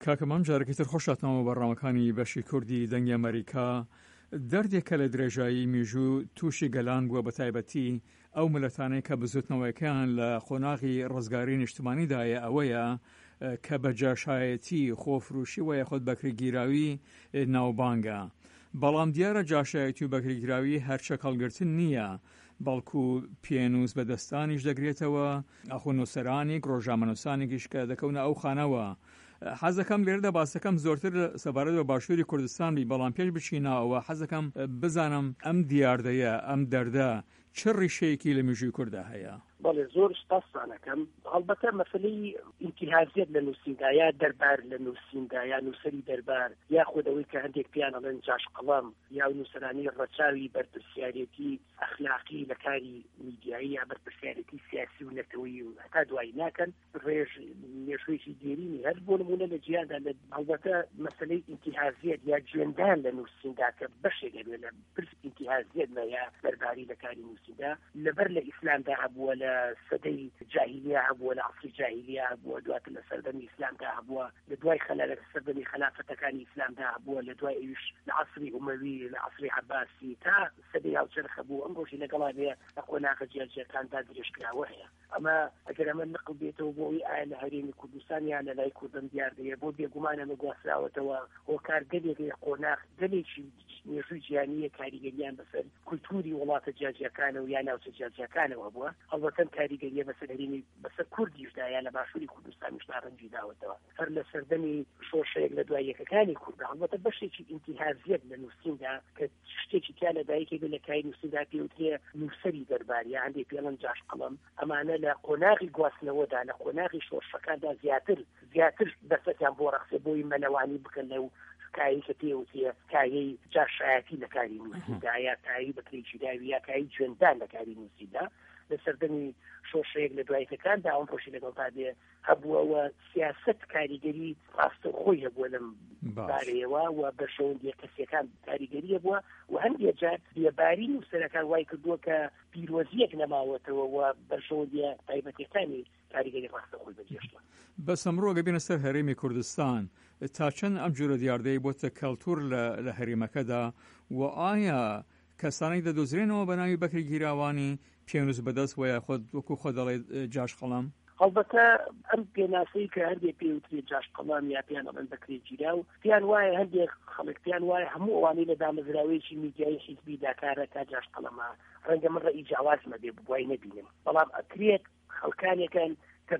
کاکەمام جارێکی تر خۆشاتنەوە بەڕامەکانی بەشی کوردی دەنگی ئەمریکا دەردێکە لە درێژایی میژوو تووشی گەلان بووە بە تایبەتی ئەو ملەتانەی کە بزوتنەوەیەکان لە خۆناغی ڕزگاری نیشتمانیدایە ئەوەیە کە بە جاشایەتی خۆفروشی و یاخود بەکرێگیراوی ناوبانگە. بەڵام دیارە جاشایەتی و بەکرێگیراوی هەرچە هەڵگرتن نییە، بەڵکو پێنووس بەدەستانیش دەگرێتەوە، ئەخونووسەرانی ڕۆژنامەنووسانێکیش کە دەکەونە ئەو خانەوە. حەزەکەم لێرەدا باسەکەم زۆرتر سەبارەت بە باشووری کوردستان بی، بەڵام پێش بچینەوە حەزەکەم بزانم ئەم دیاردەیە، ئەم دەردە چ ڕیشەیەکی لە میژووی کووردا هەیە؟ بەڵێ زۆر شتاسانەکەم هەڵبەتە مەسلەی ئینتیهازیەت لە نووسیندا یا دەربار لە نووسیندا یا نووسری دەربار یا خودەوەی کە هەندێک پیان ئەڵێن جاش قەڵەم یا نووسرانی ڕەچاوی بەرپرسیارەتی ئەخلاقی لە کاری میدیایی یا بەرپرسیارەتی سیاسی و نەتەوەیی و هەتا دوایی ناکەن ڕێژ مێژوویەکی دێرینی هەر بۆ نمونە لە جیهاندا لە هەڵبەتە مەسلەی ئینتیهازیەت یا جوێندان لە نووسیندا کە بەشێک لە پرس ئینتیهازیەت یا دەرباری لە کاری نووسیندا لەبەر لە ئیسلامدا هەبووە لە سەدەی جاهیلیە هەبووە لە عەسری جاهیلیە هەبووە دواتر لە سەردەمی ئیسلامدا هەبووە لە دوای لە سەردەمی خلافەتەکانی ئیسلامدا هەبووە لە دوای ئەویش لە عەسری ئومەوی لە عەسری عەباسی تا سەدەی هاوچەرخ هەبوو. ئەم ڕۆژی لەگەڵا بێ لە قۆناغە جیاجیەکاندا درێژکراوە هەیە. ئەمە ئەگەر ئەمە نقل بێتەوە بۆ ئەوی ئایا لە هەرێمی کوردستان یان لە لای کوردم دیاردەیە بۆ بێگومانە گواستراوەتەوە هۆکار گەلێک قۆناغ گەلێکی مێژووی جیهانیە کاریگەریان بەسەر کولتوری وڵاتە جیاجیەکانە و یا ناوچە جیاجیەکانەوە بووە. هەڵبەتەن کاریگەریە بەسەر هەرێمی بەسەر کوردیشدا یا لە باشووری کوردستانیشدا ڕەنجی داوەتەوە هەر لە سەردەمی شۆشەیەک لە دوای یەکەکانی کوردە. هەڵبەتە بەشێکی ئینتیهازیەت لە نووسیندا کە شتێکی تیا لە دایکی بێ لە کاری نووسیندا پێوترێ نووسەری دەرباریە هەندێک پێڵەن جاش قەڵەم. ئەمانە لە قۆناغی گواستنەوەدا لە قۆناغی شۆشەکاندا زیاتر دەستیان بۆ ڕەخسێ بۆی مەلەوانی بکەن لەو کایی کە پێوتێ کایی جاشایەتی لە کاری نووسیندا یا کایی بەکرێگیراوی یا کایی جوێندان لە کاری نووسیندا. لە سەردەمی شۆشەیەک لە دوایەکەکاندا ئەوم پۆشی لەگەڵتا بێ هەبووەوە سیاست کاریگەری ڕاستە خۆی هەبووە لەم بارەیەوە و بەشەوەندی کەسیەکان کاریگەریە بووە و هەندێک جار بێباری نووسەرەکان وای کردووە کە پیرۆزیەک نەماوەتەوە و بەشەوەندی تایبەتەکانی کاریگەری ڕاستە خۆی بەجێشتوە. بەس ئەمڕۆ گەبینە سەر هەرێمی کوردستان تا چەند ئەم جۆرە دیاردەی بۆتە کەڵتوور لە هەرێمەکەدا و ئایا کەسانەی دەدۆزرێنەوە بە ناوی بەکرێگیراوانی پێنووس بەدەست وە یاخود وەکو خۆ دەڵێ جاش قەڵەم؟ هەڵبەتە ئەم پێناسەی کە هەندێک پێوترێت جاش قەڵەم یا پێیان ئەڵێن بەکرێگیراو پیان وایە هەندێک خەڵک پیان وایە هەموو ئەوانەی لە دامەزراوەیەکی میدیایی حیزبی داکارە تا جاش قەڵەمە ڕەنگە من ڕەئی جیاوازمە بێ بوای نەبینم، بەڵام ئەکرێت خەڵکانێکن کە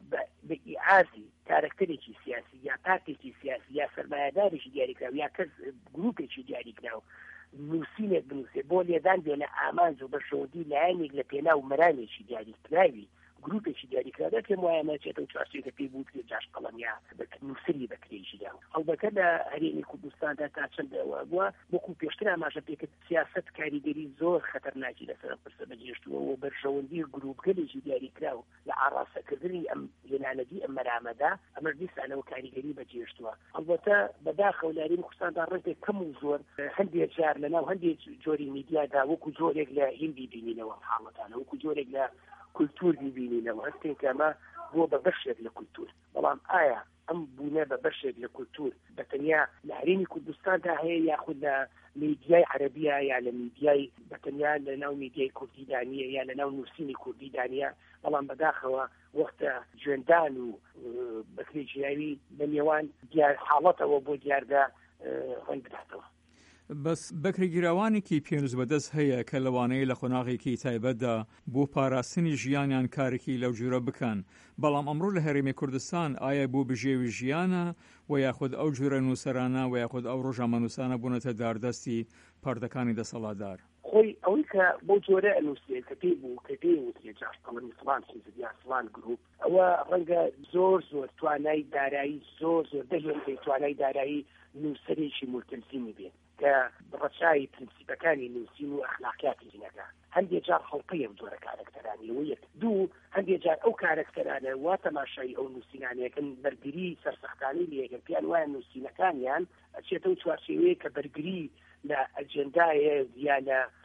بە ئیعازی کارکتەرێکی سیاسی یا پارتێکی سیاسی یا سەرمایەدارێکی دیاریکراو یا کەس گروپێکی دیاریکراو نووسینێک بنووسێ بۆ لێدان بێنە ئامانج و بەشەوەندی لایەنێک لە پێناو مەرانێکی دیاریکراوی گروپێکی دیاریکراوە پێم وایە ماچێتە و چارچێکە پێی بوو جاش قەڵەم یا نووسری بەکرێگیراو. هەڵبەتە لە هەرێمی کوردستاندا تا چەندەوە بووە وەکو پێشتر ئاماژە پێکرد سیاست کاریگەری زۆر خەتەرناکی لەسەر پرسە بەجێشتووە و بەشەوەندی گروپگەلێکی دیاریکراو لە ئاڕاستەکردنی ئەم هێنانەدی ئەم مەرامەدا ئەمە دیسانەوە کاریگەری بەجێشتووە. هەڵبەتە بەداخەو لە هەرێمی کوردستاندا ڕێگەی کەم و زۆر هەندێک جار لەناو هەندێک جۆری میدیادا وەکو جۆرێک لە هیندی بینینەوە حاڵەتانە وەکو جۆرێک لە کولتور ببینینەوە هەستێک ئەمە بۆ بە بەشێک لە کولتور، بەڵام ئایا ئەم بوونە بە بەشێک لە کولتور بەتەنیا لە هەرێمی کوردستاندا هەیە یاخود لە میدیای عەرەبیە یا لە میدیای بەتەنیا لە ناو میدیای کوردیدانیە یا لە ناو نووسینی کوردیدانیە؟ بەڵام بەداخەوە وەختە جوێندان و بەکرێگیراوی لە نێوان حاڵەتەوە بۆ دیاردا ڕەنگ بداتەوە. بەس بەکرێگیراوانێکی پێنووس بەدەست هەیە کە لەوانەیە لە خۆناغێکی تایبەتدا بۆ پاراستنی ژیانیان کارێکی لەو جۆرە بکەن، بەڵام ئەمڕۆ لە هەرێمی کوردستان ئایا بۆ بژێوی ژیانە و یاخود ئەو جۆرە نووسەرانە و یاخود ئەو ڕۆژنامەنووسانە بوونەتە داردەستی پەردەکانی دەسەڵاتدار؟ خۆی ئەوەی کە بۆ جۆرە ئەنووسێت کە پێی بوو کە پێی وترێ جاش قەڵەمی فڵان حیزب یا فڵان گروپ، ئەوە ڕەنگە زۆر توانای دارایی زۆر دەهێنێ توانای دارایی نووسەرێکی مولتەنزیمی بێت کە ڕەچاوی پرینسیپەکانی نووسین و ئەخلاقیاتی هینەکە. هەندێک جار خەڵقی ئەم جۆرە کارەکتەرانی و یەک دوو هەندێک جار ئەو کارەکتەرانە وا تەماشای ئەو نووسینانەکەن بەرگری سەرسەختانەی لێگەن پیان وایە نووسینەکانیان ئەچێتە و چوارچێوەیە کە بەرگری لە ئەجەندایە یا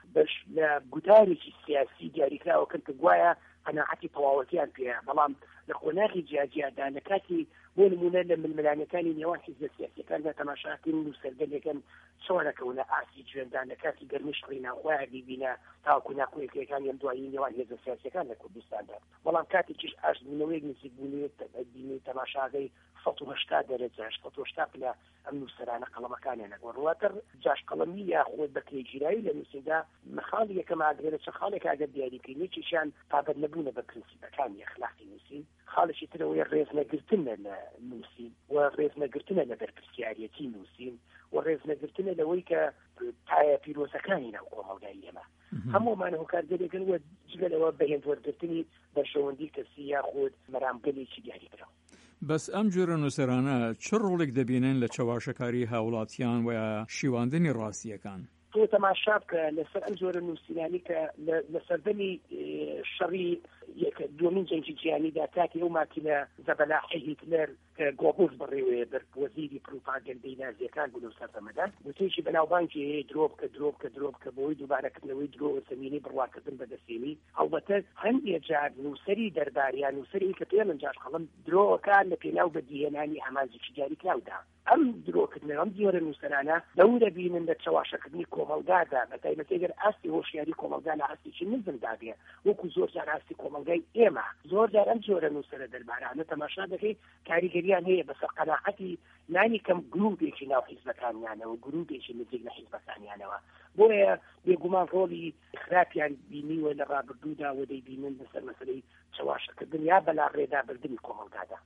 لە گوتارێکی سیاسی دیاریکراوەکەن کە گوایە قەناعەتی تەواوەتیان پێەیە، بەڵام لە قۆناغی جیاجیادا لە کاتی بۆ نمونە لە ململانەکانی نێوان حیزب سیاسیەکاندا تەماشاکەین و سەرگەلێکن چۆنەکەونە ئاسی جوێندان لە کاتی گەرمی شڕی ناوخۆیان بیبینە تاوەکو ناکۆیەکەکان یەم دوایی نێوان حیزب سیاسیەکان لە کوردستاندا بەڵام کاتێکیش ئاشبوونەوەیەک نزیکبوونی تەماشاکەی 180 دەرەجە 180 پلە ئەم نووسەرانە قەڵەمەکانیان وەڕواتر جاش قەڵەمی یاخۆ بەکرێگیرایی لە نووسیندا مەخاڵی یەکەم ئاگرێت چە خاڵێک ئاگەر دیاریکردنیێکیشیان پابەت نەبوونە بە پرینسیپەکانی ئەخلاقی نووسین خاڵێکی ترەوەی ڕێزنەگرتنە لە نووسین و ڕێزنەگرتنە لە بەرپرسیارەتی نووسین و ڕێزنەگرتنە لەوەی کە تایە پیرۆزەکانی ناو کۆمەڵگای ئێمە هەموومان هۆکارگەرێکن وە جگەلەوە بەهێنوەرگرتنی بەرشەوەندی کەسی یاخود مەرامگەلێکی دیاریکراوە. بەس ئەم جۆرە نووسەرانە چ ڕۆڵێک دەبینن لە چاواشەکاری هاوڵاتیان و شیواندنی ڕاستیەکان؟ تۆ تەماشا بکە لەسەر ئەم جۆرە نووسینانی کە لە سەردەمی شەڕی دومین جەنگی جیهانیدا کاتی ئەو ماکینە زەبەلاحی هیتلەر کە گۆبوز بڕێوەیە وەزیری پروپاگەندەی نازیەکان بوون و سەردەمەدا وتێکی بەناوبانکی هەیە درۆ بکە بۆی دووبارەکردنەوەی درۆ زەمینەی بڕواکردن بەدەستێنی هەڵبەتە هەندێک جار نووسەری دەرباریان نووسەری کە پێڵن جاش خەڵم درۆکان لە پێناو بەدیهێنانی ئامانجێکی جاری کراودا ئەم درۆکردنە ئەم جۆرە نووسەرانە لەو دەبینن لە چاواشەکردنی کۆمەڵگادا بەتایبەتێگەر ئاستی هۆشیاری کۆمەڵگا لە ئاستێکی نزمدا بێ وەکو زۆر جار ئاستی کۆمەڵگای ئێمە زۆر جار ئەم جۆرە نووسەرە دەربارانە تەماشا دەکەی کاریگەریان هەیە بەسەر قەناعەتی نانی کەم گروپێکی ناو حیزبەکانیانەوە گروپێکی نزیک لە حیزبەکانیانەوە بۆیە بێگومان ڕۆڵی خراپیان بینیوە لە ڕابردوودا و دەیبینن لەسەر مەسەلەی چاواشەکردن یا بەلا ڕێدابردنی کۆمەڵگادا.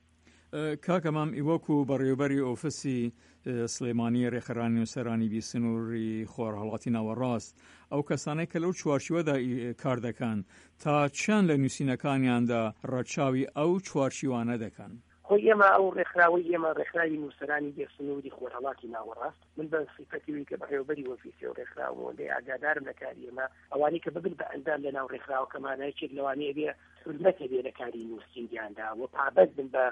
کاکەمام ئیوەکو بەڕێوەبەری ئۆفیسی سلێمانی ڕێکخراوی نووسەرانی بیسنووری خۆرهەڵاتی ناوەڕاست ئەو کەسانەی کە لەو چوارچوەدا کار دەکەن تا چەند لە نووسینەکانیاندا ڕەچاوی ئەو چوارچوانە دەکەن؟ خۆی ئێمە ئەو ڕێکخراوی ئێمە ڕێکخراوی نووسەرانی بیسنووری خۆرهەڵاتی ناوەڕاست من بە سیفەتیوی کە بەڕێوەبەری ئۆفیسی و ڕێکخراوەوەندەی ئاگادارم لە کاری ئێمە ئەوانەی کە ببن بە ئەندام لە ناو ڕێکخراوەکەمانایەکێک لەوانەیە بێ حرمەتە بێ لە کاری نووسینیاندا و پابەت بن بە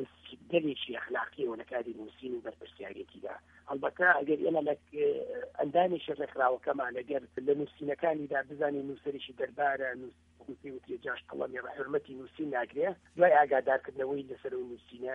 گەلێکی ئەخلاقیەوە لە کاری نووسین و بەرپرسیارەتیدا هەڵبەتە ئەگەر ئێمە لە ئەندامێکی ڕێکخراوەکەمان ئەگەر لە نووسینەکانیدا بزانین نووسەرێکی دەربارە وتی جاش قەڵەمی ڕەحرمەتی نووسین ناگرێ دوای ئاگادارکردنەوەی لەسەر و نووسینە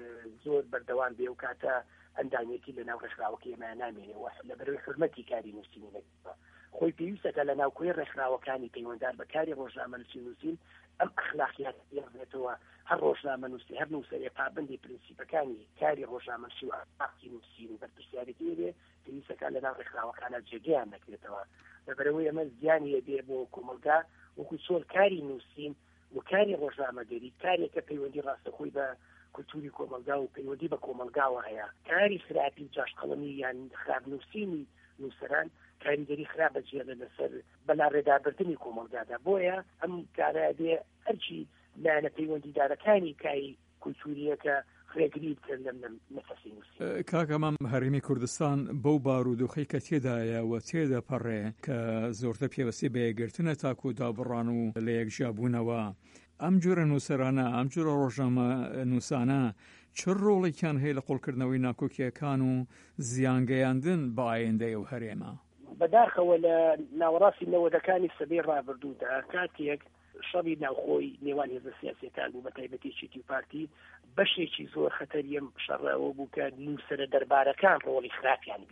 زۆر بەردەوام بێ و کاتە ئەندامێکی لە ناو ڕێکخراوەکە ئێمە نامێنێەوە لە بەروی حرمەتی کاری نووسینی نەکردەوە خۆی پێویستەکە لە ناوکۆی ڕێکخراوەکانی پەیوەنددار بە کاری ڕۆژنامە نووسین ئەم ئەخلاقیات بێتەوە هەر ڕۆژنامە نووسی هەر نووسەرێ پابندی پرینسیپەکانی کاری ڕۆژنامەنووسی و ئەخلاقی نووسین و بەرپرسیارەتی بێ پێویستەکە لە ناو ڕێکخراوەکانە جێگەیان نەکرێتەوە لەبەرەوەی ئەمە زیانی بێ بۆ کۆمەلگا وەکو چۆن کاری نووسین و کاری ڕۆژنامەگەری کارێکە پەیوەندی ڕاستەخۆی بە کولتوری کۆمەلگا و پەیوەندی بە کۆمەلگاوە هەیە کاری خراپی جاش قەڵەمی یان خراپ نووسینی نووسەران کاریگەری خراپە جێڵە لەسەر بەلا ڕێدابردنی کۆمەلگادا بۆیە ئەم کارە بێ هەرچی لایەنە پەیوەندیدارەکانی کاری کولتوریەکە خێگری بکرد لەم نەفەسی نووسین. کاکەمام هەرێمی کوردستان بەو بارودۆخەی کە تێدایە و تێدەپەڕێ کە زۆرتر پێوەستی بە یەکگرتنە تاکو و دابڕان و لە یەکجیابوونەوە ئەم جۆرە نووسەرانە ئەم جۆرە ڕۆژنامە نووسانە چ ڕۆڵێکیان هەیە لە قوڵکردنەوەی ناکۆکیەکان و زیانگەیاندن بە ئایندەی ئەو هەرێمە؟ بەداخەوە لە ناوەڕاستی نەوەدەکانی سەدەی ڕابردوودا کاتێک شەڕی ناوخۆی نێوان هێزە سیاسیەکان بوو بە تایبەتێکی تی پارتی بەشێکی زۆر خەتەریم شەڕەوە بوو کە نووسەرە دەربارەکان ڕۆڵی خراپیان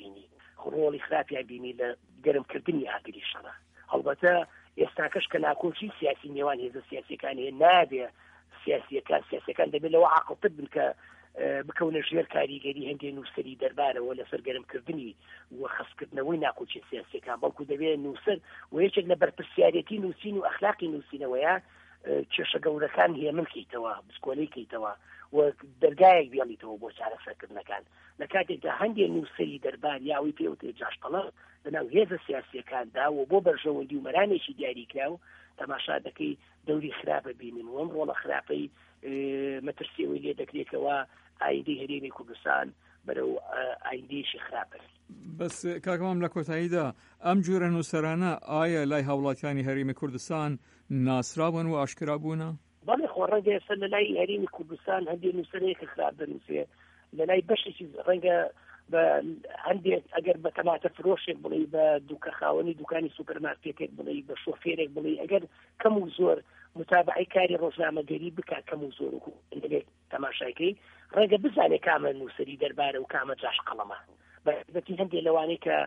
بینی لە گەرمکردنی ئاگری شەڕە هەڵبەتە ئێستاکەش کە ناکۆچی سیاسی نێوان هێزە سیاسیەکانی نابێ سیاسیەکان دەبێت لەوە عاقڵتر بن کە بکەونە ژێر کاریگەری هەندێک نووسەری دەربارەوە لەسەر گەرمکردنی و خەسکردنەوەی ناکۆچی سیاسیەکان بەڵکو دەبێت نووسەر و یەکێک لە بەرپرسیارەتی نووسین و ئەخلاقی نووسینەوەیە کێشە گەورەکان هەیە منکەیتەوە بسکۆلەی کەیتەوە و دەرگایەک بێڵیتەوە بۆ چارەسەرکردنەکان لە کاتێکدا هەندێک نووسەری دەربار یاوی پێوتێ جاشقەڵە لەناو هێزە سیاسیەکاندا و بۆ بەرژەوەندی و مەرانێکی دیاریکرا و تەماشا دەکەی دەوری خراپە بینن و ئەم ڕۆڵە خراپەی مەترسیەوەی لێ دەکرێتەوە ئایندەی هەرێمی کوردستان بەرەو ئایندەیەکی خراپە. بەس کاکەمام لە کۆتاییدا ئەم جۆرە نووسەرانە ئایا لای هاوڵاتیانی هەرێمی کوردستان ناسرابوون و ئاشکرا بوونە؟ بەڵێ خۆ ڕەنگە ئێستا لە لای هەرێمی کوردستان هەندێک نووسەرێکی خراپ دەنووسێ لە لای بەشێکی ڕەنگە بە هەندێک ئەگەر بە تەماتە فرۆشێک بڵێ بە دوکە خاوەنی دوکانی سوپەرمارکێتێک بڵێ بە شۆفێرێک بڵێ ئەگەر کەم و زۆر متابعی کاری ڕۆژنامەگەری بکات کەم و زۆر و تەماشایکەی ڕێگە بزانێ کامە نووسری دەربارە و کامە جاش قەڵەمە بەتی هەندێک لەوانەیە کە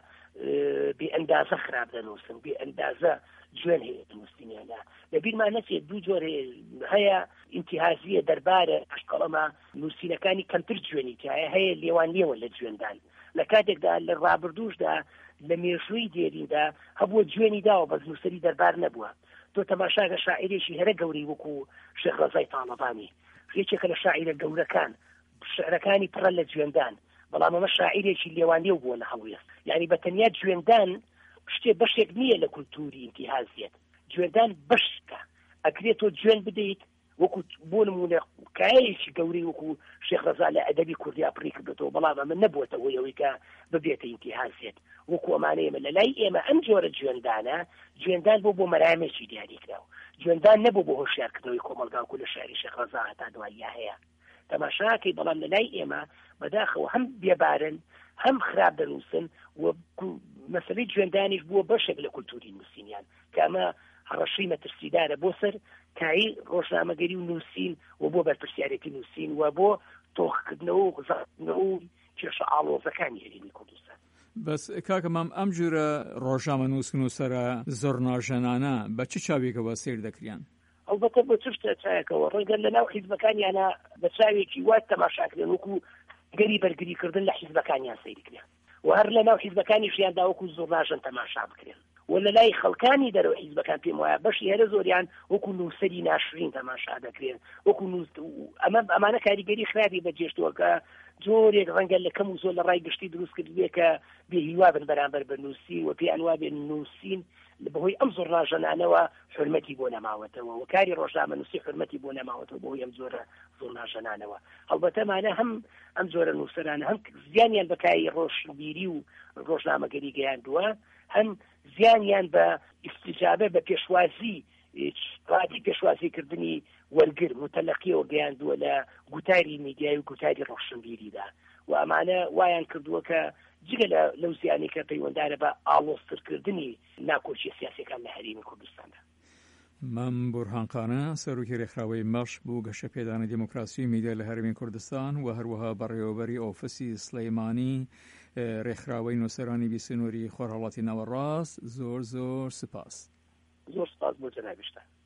بێ ئەندازە خراپ دەنووسن بێ ئەندازە جوێن هەیە نووسینیانە لەبیرمان نەچێت دوو جۆر هەیە ئینتیهازیە دەربارە ئەشقەڵەمە نووسینەکانی کەمتر جوێنی تایە هەیە لێوان لێوە لە جوێندان لە کاتێکدا لە ڕابردوشدا لە مێژووی دێریندا هەبووە جوێنی داوە بەس نووسری دەربار نەبووە تۆ تەماشاگە شاعیرێکی هەرە گەوری وەکو شێخ ڕەزای تاڵەبانی یەکێکە لە شاعیرە گەورەکان شعرەکانی پڕە لە جوێندان بەڵام ئەمە شاعیرێکی لێوانێو بووە لە هەڵوێست یعنی بەتەنیا جوێندان شتێ بەشێک نییە لە کولتوری ئینتیهازیەت جوێندان بەشکە ئەکرێت تۆ جوێن بدەیت وەکو بۆ نمونە کایەکی گەوری وەکو شێخ ڕەزا لە ئەدەبی کوردی ئەپڕی کردێتەوە بەڵام ئەمە نەبووەتە ئەوەی کە ببێتە ئینتیهازیەت وەکو ئەمانەیەمە لە لای ئێمە ئەم جۆرە جوێندانە جوێندان بۆ مەرامێکی دیاریکراوە جوێندان نەبوو بۆ هۆشیارکردنەوەی کۆمەلگاکو لە شاری شێخ ڕەزا هەتا دواییە هەیە تەماشاکەی بەڵام لە لای ئێمە بەداخەوە هەم بێبارن هەم خراپ دەنووسن و مەسەلەی جوێندانیش بووە بەشێک لە کولتوری نووسینیان کە ئەمە هەڕەشەی مەترسیدارە بۆ سەر کایی ڕۆژنامەگەری و نووسین و بۆ بەرپرسیارەتی نووسین و بۆ تۆخکردنەوە و غزاکردنەوە و کێشە ئاڵۆزەکانی هەرێمی کوردستان بەس کاکە مام ئەم جورە ڕۆژنامە نووسن و سەرە زۆر ناژەنانە بە چ چاوێکەوە سیر دەکریان ئەلبەتە بۆ چشتە چایەکەوە ڕێگەر لە ناو حیزبەکانیانە بە چاوێکی وات تەماشاکرێن وەکو گەری بەرگریکردن لە حیزبەکانیان سەیرکرێن و هەر لە ناو حیزبەکانی ژیاندا وەکو زۆر ناژەن تەماشا بکرێن و لە لای خەڵکانی دەرەوە حیزبەکان پێم وایە بەشی هەرە زۆریان وەکو نووسەری ناشرین تەماشا دەکرێن وەکو ئەمانە کاریگەری خراپی بەجێشتووە کە جۆرێک ڕەنگە لە کەم و زۆر لە ڕای گشتی دروست کردوێ کە بێهیوا بن بەرامبەر بە نووسی و پێیان وا بێن نووسین بەهۆی ئەم زۆر ناژەنانەوە حرمەتی بۆ نەماوەتەوە و کاری ڕۆژنامە نووسی حرمەتی بۆ نەماوەتەوە بەهۆی ئەم زۆر ناژەنانەوە هەڵبەتەمانە هەم ئەم جۆرە نووسەرانە هەم زیانیان بەکاری ڕۆژبیری و ڕۆژنامەگەری گەیاندووە هەم زیانیان بە ئیستیجابە بە پێشوازی پێشوازیکردنی وەرگر متەلەقیەوە گەیاندووە لە گوتاری میدیای و گوتاری ڕۆشنبیریدا و ئەمانە وایان کردووە کە جگە لەو زیانی کە پەیوەنددارە بە ئاڵۆزترکردنی ناکۆچی سیاسەکان لە هەرێمی کوردستاندا مەم بورهانقانە سەرۆکی ڕێکخراوەی مەش بوو گەشە پێدانی دیموکراسی و میدیا لە هەرێمی کوردستان و هەروەها بەڕێوەبەری ئۆفیسی سلەیمانی ڕێکخراوەی نووسەرانی بیسنووری خۆرهەڵاتی ناوەڕاست زۆر سپاس زۆر سپاس بۆ جەنابی شتان